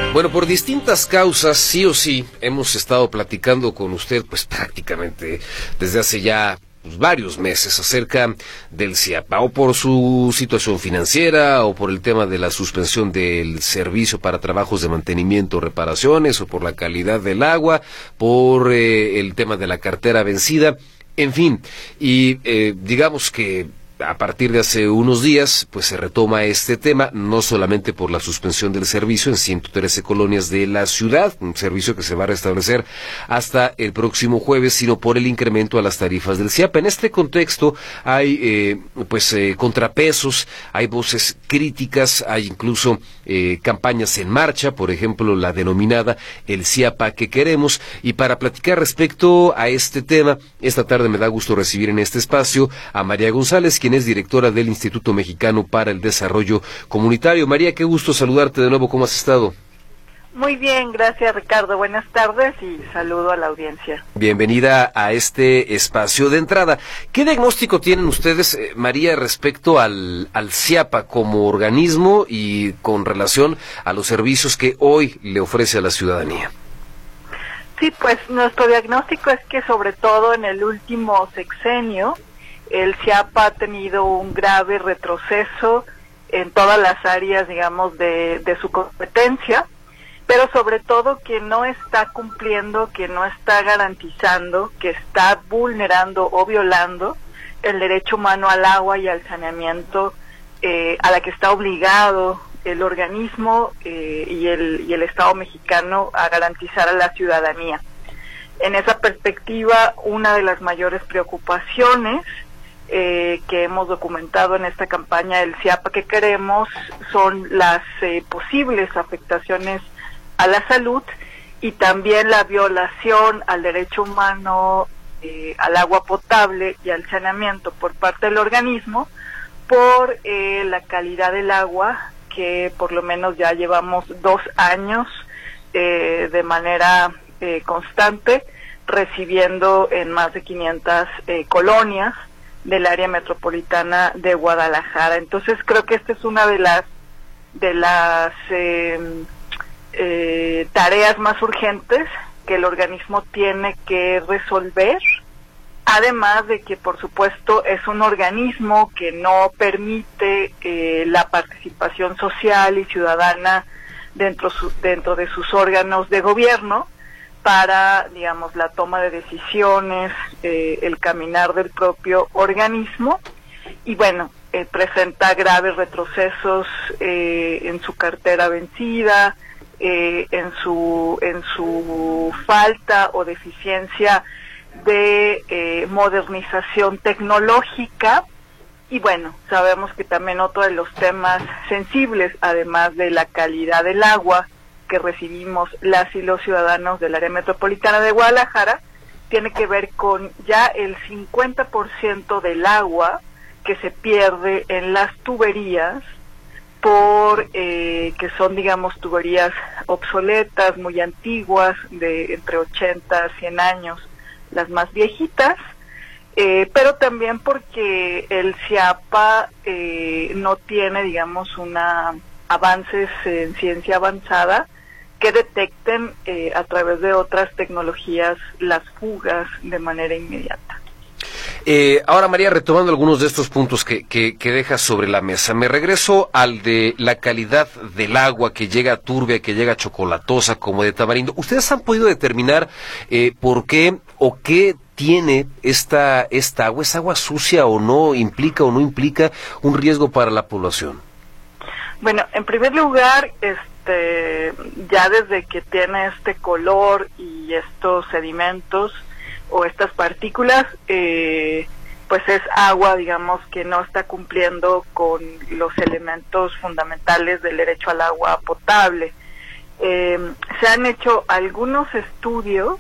Bueno, por distintas causas, sí o sí, hemos estado platicando con usted, pues prácticamente desde hace ya varios meses acerca del CIAPA, o por su situación financiera, o por el tema de la suspensión del servicio para trabajos de mantenimiento o reparaciones, o por la calidad del agua, por el tema de la cartera vencida, en fin, y digamos que a partir de hace unos días, pues se retoma este tema, no solamente por la suspensión del servicio en 113 colonias de la ciudad, un servicio que se va a restablecer hasta el próximo jueves, sino por el incremento a las tarifas del CIAPA. En este contexto hay contrapesos, hay voces críticas, hay incluso campañas en marcha, por ejemplo la denominada El CIAPA que queremos, y para platicar respecto a este tema, esta tarde me da gusto recibir en este espacio a María González, quien es directora del Instituto Mexicano para el Desarrollo Comunitario. María, qué gusto saludarte de nuevo, ¿cómo has estado? Muy bien, gracias Ricardo, buenas tardes y saludo a la audiencia. Bienvenida a este espacio de entrada. ¿Qué diagnóstico tienen ustedes, María, respecto al CIAPA como organismo y con relación a los servicios que hoy le ofrece a la ciudadanía? Sí, pues nuestro diagnóstico es que sobre todo en el último sexenio, el CIAPA ha tenido un grave retroceso en todas las áreas, digamos, de su competencia, pero sobre todo que no está cumpliendo, que no está garantizando, que está vulnerando o violando el derecho humano al agua y al saneamiento a la que está obligado el organismo y el Estado mexicano a garantizar a la ciudadanía. En esa perspectiva, una de las mayores preocupaciones que hemos documentado en esta campaña del CIAPA que queremos son las posibles afectaciones a la salud y también la violación al derecho humano al agua potable y al saneamiento por parte del organismo por la calidad del agua que por lo menos ya llevamos 2 años de manera constante recibiendo en más de 500 colonias del área metropolitana de Guadalajara. Entonces creo que esta es una de las tareas más urgentes que el organismo tiene que resolver, además de que por supuesto es un organismo que no permite la participación social y ciudadana dentro de sus órganos de gobierno para, digamos, la toma de decisiones, el caminar del propio organismo, y bueno, presenta graves retrocesos en su cartera vencida, en su falta o deficiencia de modernización tecnológica, y bueno, sabemos que también otro de los temas sensibles, además de la calidad del agua que recibimos las y los ciudadanos del área metropolitana de Guadalajara, tiene que ver con ya el 50% del agua que se pierde en las tuberías por que son, digamos, tuberías obsoletas, muy antiguas, de entre 80 a 100 años, las más viejitas, pero también porque el CIAPA no tiene, digamos, avances en ciencia avanzada que detecten a través de otras tecnologías las fugas de manera inmediata. Ahora, María, retomando algunos de estos puntos que dejas sobre la mesa, me regreso al de la calidad del agua que llega turbia, que llega chocolatosa, como de tamarindo. ¿Ustedes han podido determinar por qué o qué tiene esta agua? ¿Es agua sucia o no? ¿Implica o no implica un riesgo para la población? Bueno, en primer lugar, ya desde que tiene este color y estos sedimentos o estas partículas, pues es agua, digamos, que no está cumpliendo con los elementos fundamentales del derecho al agua potable. Se han hecho algunos estudios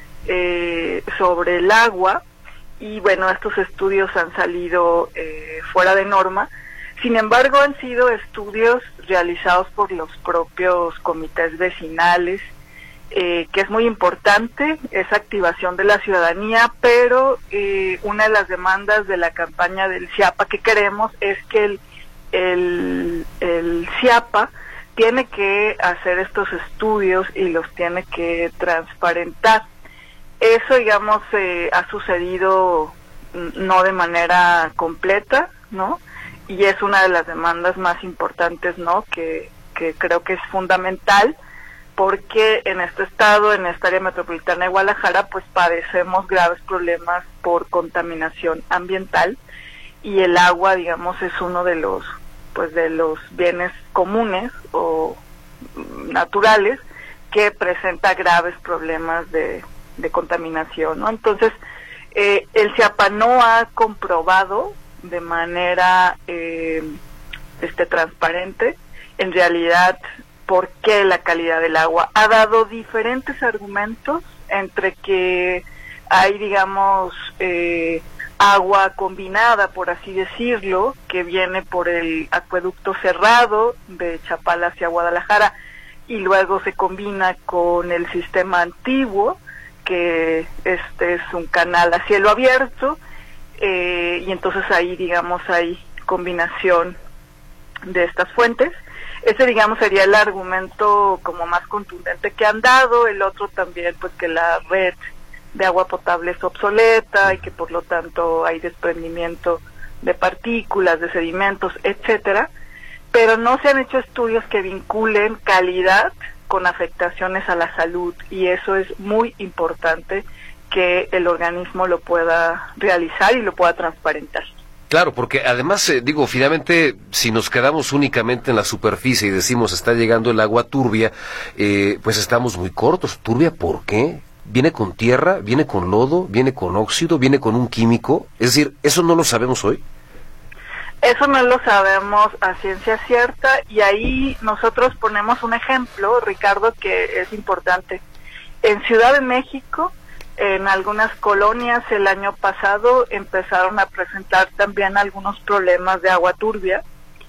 sobre el agua y bueno, estos estudios han salido fuera de norma. Sin embargo, han sido estudios realizados por los propios comités vecinales, que es muy importante, esa activación de la ciudadanía, pero una de las demandas de la campaña del CIAPA que queremos es que el CIAPA tiene que hacer estos estudios y los tiene que transparentar. Eso, digamos, ha sucedido no de manera completa, ¿no? Y es una de las demandas más importantes, ¿no? Que creo que es fundamental, porque en este estado, en esta área metropolitana de Guadalajara, pues padecemos graves problemas por contaminación ambiental, y el agua, digamos, es uno de los bienes comunes o naturales que presenta graves problemas de contaminación, ¿no? Entonces, el CIAPA no ha comprobado de manera transparente, en realidad, por qué la calidad del agua. Ha dado diferentes argumentos, entre que hay, digamos, agua combinada, por así decirlo, que viene por el acueducto cerrado de Chapala hacia Guadalajara, y luego se combina con el sistema antiguo, que este es un canal a cielo abierto, y entonces ahí, digamos, hay combinación de estas fuentes. Ese, digamos, sería el argumento como más contundente que han dado. El otro también, pues, que la red de agua potable es obsoleta y que por lo tanto hay desprendimiento de partículas, de sedimentos, etcétera, pero no se han hecho estudios que vinculen calidad con afectaciones a la salud, y eso es muy importante que el organismo lo pueda realizar y lo pueda transparentar. Claro, porque además, finalmente, si nos quedamos únicamente en la superficie y decimos está llegando el agua turbia, pues estamos muy cortos. ¿Turbia por qué? ¿Viene con tierra? ¿Viene con lodo? ¿Viene con óxido? ¿Viene con un químico? Es decir, ¿eso no lo sabemos hoy? Eso no lo sabemos a ciencia cierta, y ahí nosotros ponemos un ejemplo, Ricardo, que es importante. En Ciudad de México, en algunas colonias el año pasado empezaron a presentar también algunos problemas de agua turbia,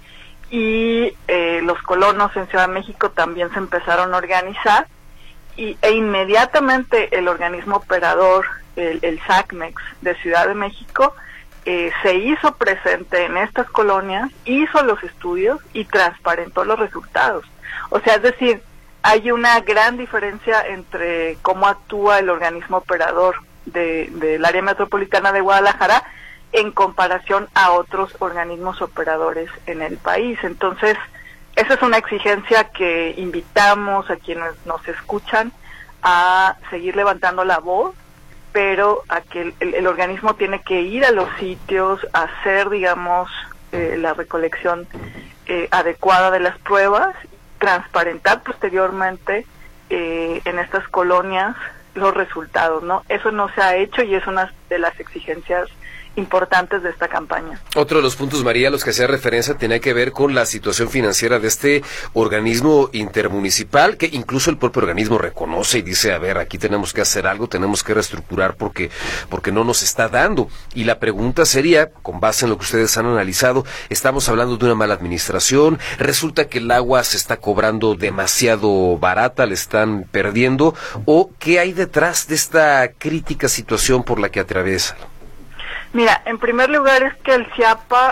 y los colonos en Ciudad de México también se empezaron a organizar, e inmediatamente el organismo operador, el SACMEX de Ciudad de México, se hizo presente en estas colonias, hizo los estudios y transparentó los resultados. O sea, es decir, hay una gran diferencia entre cómo actúa el organismo operador del área metropolitana de Guadalajara en comparación a otros organismos operadores en el país. Entonces, esa es una exigencia que invitamos a quienes nos escuchan a seguir levantando la voz, pero a que el organismo tiene que ir a los sitios, hacer, digamos, la recolección adecuada de las pruebas, transparentar posteriormente en estas colonias los resultados, ¿no? Eso no se ha hecho y es una de las exigencias importantes de esta campaña. Otro de los puntos, María, a los que hacía referencia tenía que ver con la situación financiera de este organismo intermunicipal, que incluso el propio organismo reconoce y dice, a ver, aquí tenemos que hacer algo, tenemos que reestructurar porque no nos está dando. Y la pregunta sería, con base en lo que ustedes han analizado, estamos hablando de una mala administración, resulta que el agua se está cobrando demasiado barata, le están perdiendo, o ¿qué hay detrás de esta crítica situación por la que atraviesa? Mira, en primer lugar es que el CIAPA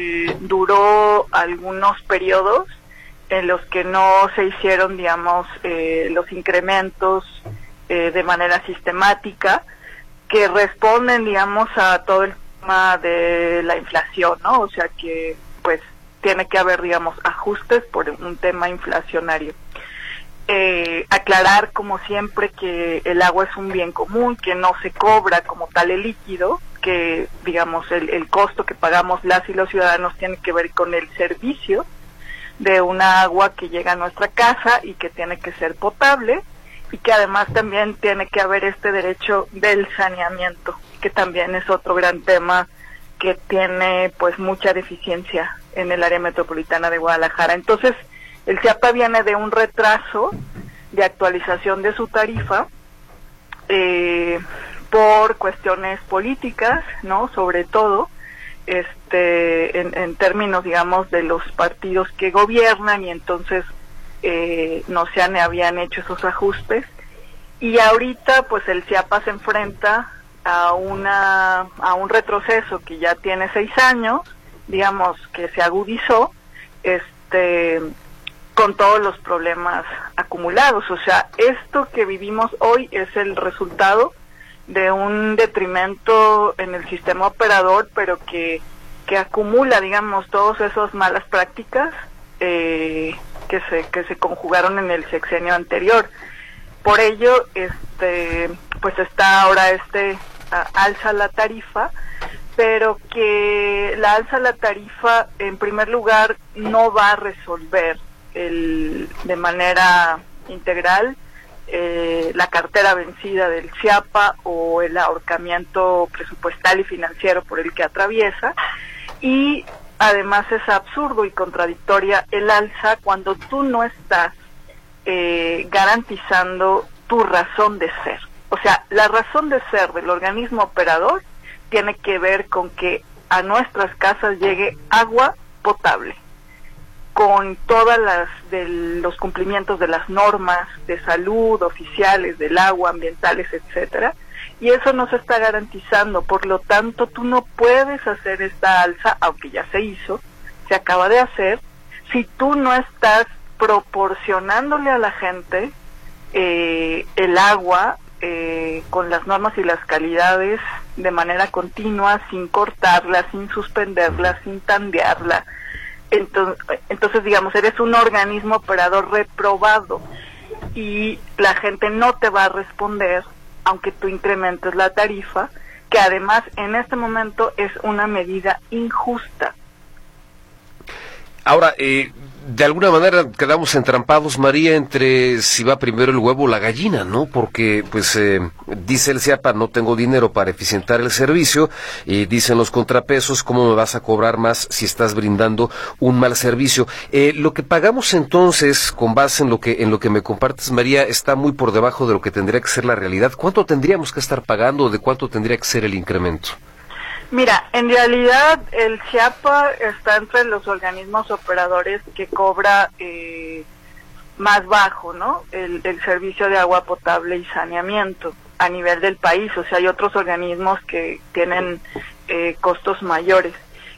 duró algunos periodos en los que no se hicieron, digamos, los incrementos de manera sistemática que responden, digamos, a todo el tema de la inflación, ¿no? O sea que, pues, tiene que haber, digamos, ajustes por un tema inflacionario. Aclarar, como siempre, que el agua es un bien común, que no se cobra como tal el líquido, que, digamos, el costo que pagamos las y los ciudadanos tiene que ver con el servicio de una agua que llega a nuestra casa y que tiene que ser potable, y que además también tiene que haber este derecho del saneamiento, que también es otro gran tema que tiene, pues, mucha deficiencia en el área metropolitana de Guadalajara. Entonces, el CIAPA viene de un retraso de actualización de su tarifa por cuestiones políticas, ¿no? Sobre todo, en términos, digamos, de los partidos que gobiernan, y entonces no se habían hecho esos ajustes. Y ahorita, pues, el CIAPA se enfrenta a un retroceso que ya tiene 6 años, digamos, que se agudizó, con todos los problemas acumulados. O sea, esto que vivimos hoy es el resultado de un detrimento en el sistema operador, pero que acumula, digamos, todas esas malas prácticas que se conjugaron en el sexenio anterior. Por ello, pues está ahora alza la tarifa, pero que la alza a la tarifa, en primer lugar, no va a resolver de manera integral la cartera vencida del CIAPA o el ahorcamiento presupuestal y financiero por el que atraviesa, y además es absurdo y contradictoria el alza cuando tú no estás garantizando tu razón de ser. O sea, la razón de ser del organismo operador tiene que ver con que a nuestras casas llegue agua potable, con todas los cumplimientos de las normas de salud oficiales, del agua, ambientales, etcétera, y eso no se está garantizando. Por lo tanto, tú no puedes hacer esta alza, aunque ya se hizo, se acaba de hacer, si tú no estás proporcionándole a la gente el agua con las normas y las calidades de manera continua, sin cortarla, sin suspenderla, sin tandearla. Entonces, digamos, eres un organismo operador reprobado y la gente no te va a responder aunque tú incrementes la tarifa, que además en este momento es una medida injusta. Ahora, de alguna manera quedamos entrampados, María, entre si va primero el huevo o la gallina, ¿no? Porque, pues, dice el CIAPA, no tengo dinero para eficientar el servicio, y dicen los contrapesos, ¿cómo me vas a cobrar más si estás brindando un mal servicio? Lo que pagamos entonces, con base en lo que me compartes, María, está muy por debajo de lo que tendría que ser la realidad. ¿Cuánto tendríamos que estar pagando o de cuánto tendría que ser el incremento? Mira, en realidad el CIAPA está entre los organismos operadores que cobra más bajo, ¿no? El servicio de agua potable y saneamiento a nivel del país. O sea, hay otros organismos que tienen costos mayores.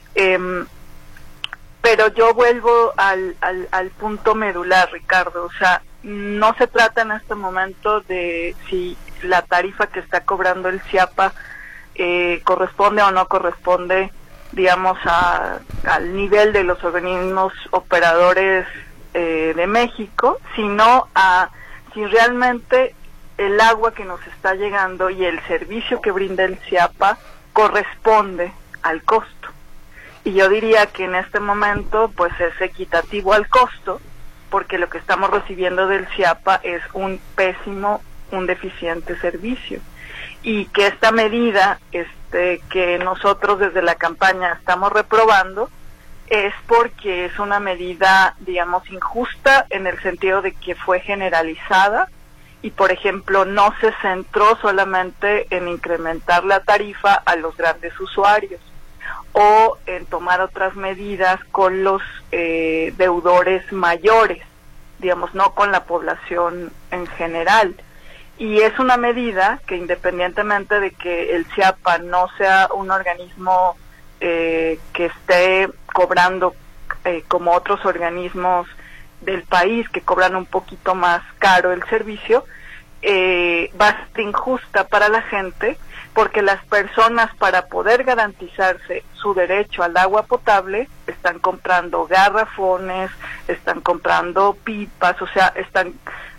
Pero yo vuelvo al punto medular, Ricardo. O sea, no se trata en este momento de si la tarifa que está cobrando el CIAPA corresponde o no corresponde, digamos, al nivel de los organismos operadores de México, sino a si realmente el agua que nos está llegando y el servicio que brinda el CIAPA corresponde al costo. Y yo diría que en este momento pues es equitativo al costo, porque lo que estamos recibiendo del CIAPA es un deficiente servicio. Y que esta medida que nosotros desde la campaña estamos reprobando es porque es una medida, digamos, injusta en el sentido de que fue generalizada y, por ejemplo, no se centró solamente en incrementar la tarifa a los grandes usuarios o en tomar otras medidas con los deudores mayores, digamos, no con la población en general. Y es una medida que, independientemente de que el CIAPA no sea un organismo que esté cobrando como otros organismos del país que cobran un poquito más caro el servicio, va a ser injusta para la gente, porque las personas, para poder garantizarse su derecho al agua potable, están comprando garrafones, están comprando pipas, o sea, están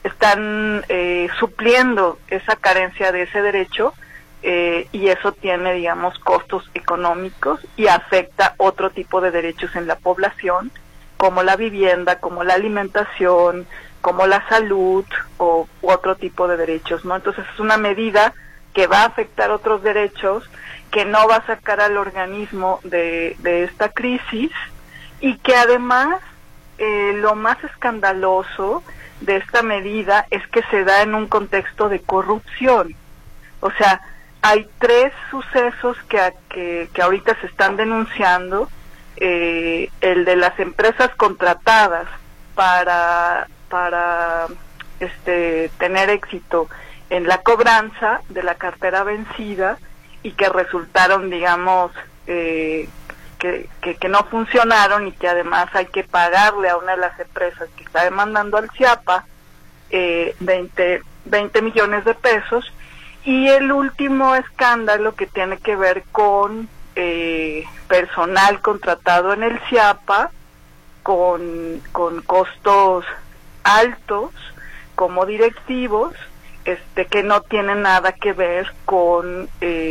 supliendo esa carencia de ese derecho, y eso tiene, digamos, costos económicos y afecta otro tipo de derechos en la población, como la vivienda, como la alimentación, como la salud u otro tipo de derechos, ¿no? Entonces es una medida que va a afectar otros derechos, que no va a sacar al organismo de esta crisis, y que además lo más escandaloso de esta medida es que se da en un contexto de corrupción. O sea, hay 3 sucesos que ahorita se están denunciando, el de las empresas contratadas para tener éxito en la cobranza de la cartera vencida y que resultaron, digamos, que no funcionaron y que además hay que pagarle a una de las empresas que está demandando al CIAPA 20 millones de pesos. Y el último escándalo que tiene que ver con personal contratado en el CIAPA con costos altos como directivos, que no tienen nada que ver con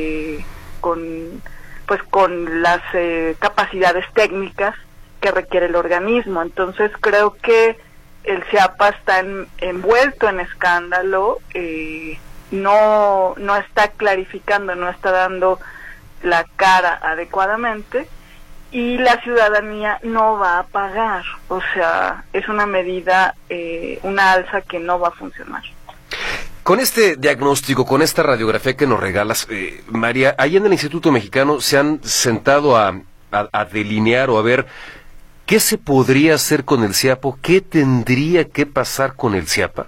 las capacidades técnicas que requiere el organismo. Entonces creo que el CIAPA está envuelto en escándalo, no está clarificando, no está dando la cara adecuadamente, y la ciudadanía no va a pagar. O sea, es una medida, una alza que no va a funcionar. Con este diagnóstico, con esta radiografía que nos regalas, María, ahí en el Instituto Mexicano se han sentado a delinear o a ver qué se podría hacer con el CIAPA, qué tendría que pasar con el CIAPA.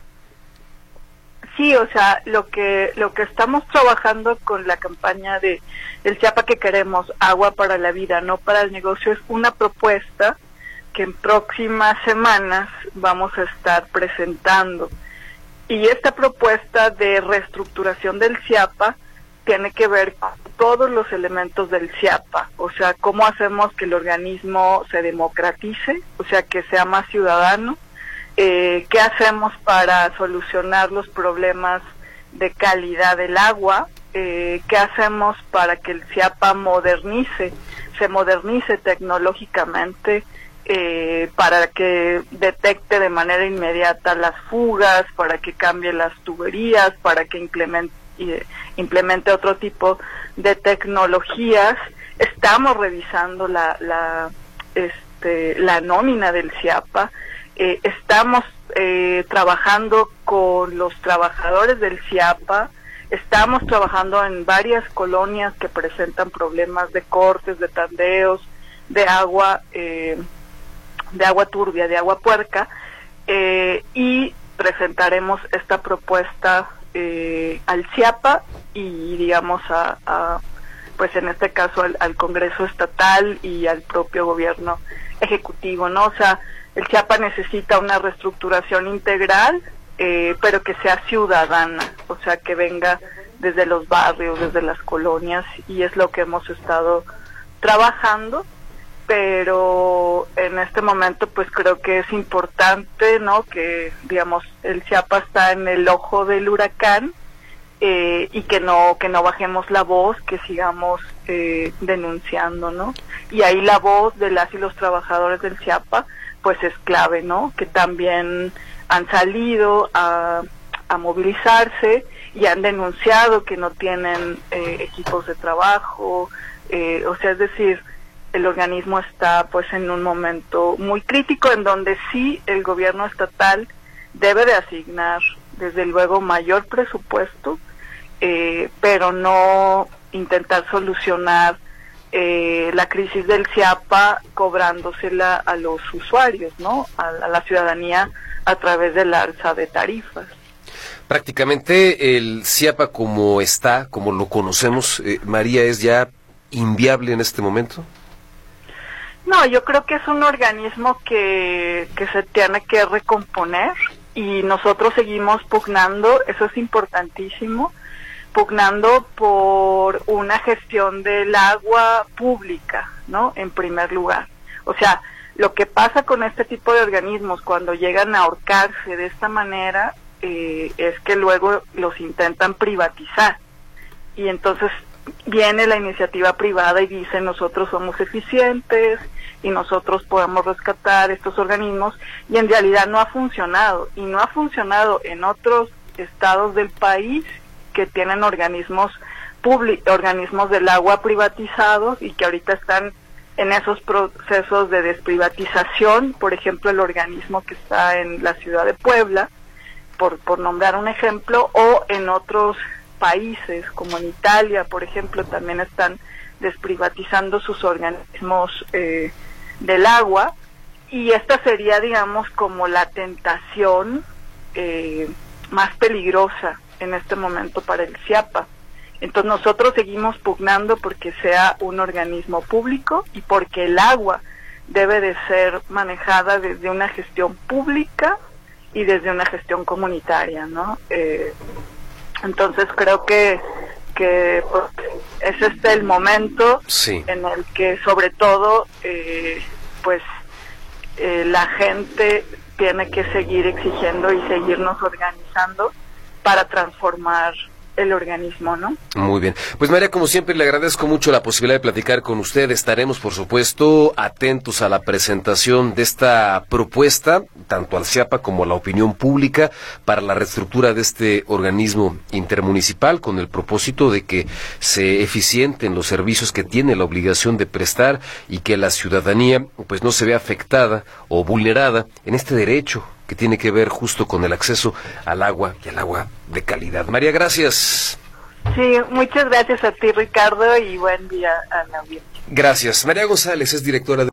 Sí, o sea, lo que estamos trabajando con la campaña de el CIAPA que queremos, agua para la vida, no para el negocio, es una propuesta que en próximas semanas vamos a estar presentando. Y esta propuesta de reestructuración del CIAPA tiene que ver con todos los elementos del CIAPA, o sea, cómo hacemos que el organismo se democratice, o sea, que sea más ciudadano, qué hacemos para solucionar los problemas de calidad del agua, qué hacemos para que el CIAPA se modernice tecnológicamente, para que detecte de manera inmediata las fugas, para que cambie las tuberías, para que implemente otro tipo de tecnologías. Estamos revisando la nómina del CIAPA, estamos trabajando con los trabajadores del CIAPA, estamos trabajando en varias colonias que presentan problemas de cortes, de tandeos, de agua turbia, de agua puerca, y presentaremos esta propuesta al CIAPA y digamos pues en este caso al Congreso Estatal y al propio gobierno ejecutivo, ¿no? O sea, el CIAPA necesita una reestructuración integral, pero que sea ciudadana, o sea, que venga desde los barrios, desde las colonias, y es lo que hemos estado trabajando. Pero en este momento pues creo que es importante, ¿no?, que digamos el CIAPA está en el ojo del huracán, y que no bajemos la voz, que sigamos denunciando, ¿no? Y ahí la voz de las y los trabajadores del CIAPA pues es clave, ¿no?, que también han salido a movilizarse y han denunciado que no tienen equipos de trabajo, o sea, es decir, el organismo está pues en un momento muy crítico en donde sí el gobierno estatal debe de asignar desde luego mayor presupuesto, pero no intentar solucionar la crisis del CIAPA cobrándosela a los usuarios, ¿no?, a la ciudadanía a través del alza de tarifas. Prácticamente el CIAPA como lo conocemos, María, ¿es ya inviable en este momento? No, yo creo que es un organismo que se tiene que recomponer, y nosotros seguimos pugnando, eso es importantísimo, pugnando por una gestión del agua pública, ¿no?, en primer lugar. O sea, lo que pasa con este tipo de organismos cuando llegan a ahorcarse de esta manera es que luego los intentan privatizar, y entonces viene la iniciativa privada y dice nosotros somos eficientes y nosotros podemos rescatar estos organismos, y en realidad no ha funcionado, y no ha funcionado en otros estados del país que tienen organismos del agua privatizados y que ahorita están en esos procesos de desprivatización. Por ejemplo, el organismo que está en la ciudad de Puebla, por nombrar un ejemplo, o en otros países como en Italia, por ejemplo, también están desprivatizando sus organismos del agua, y esta sería, digamos, como la tentación más peligrosa en este momento para el CIAPA. Entonces nosotros seguimos pugnando porque sea un organismo público y porque el agua debe de ser manejada desde una gestión pública y desde una gestión comunitaria, ¿no? Entonces creo que pues, es el momento sí, en el que sobre todo la gente tiene que seguir exigiendo y seguirnos organizando para transformar el organismo, ¿no? Muy bien. Pues María, como siempre, le agradezco mucho la posibilidad de platicar con usted. Estaremos, por supuesto, atentos a la presentación de esta propuesta, tanto al CIAPA como a la opinión pública, para la reestructura de este organismo intermunicipal, con el propósito de que se eficienten los servicios que tiene la obligación de prestar y que la ciudadanía pues no se vea afectada o vulnerada en este derecho que tiene que ver justo con el acceso al agua y al agua de calidad. María, gracias. Sí, muchas gracias a ti, Ricardo, y buen día a la audiencia. Gracias. María González es directora de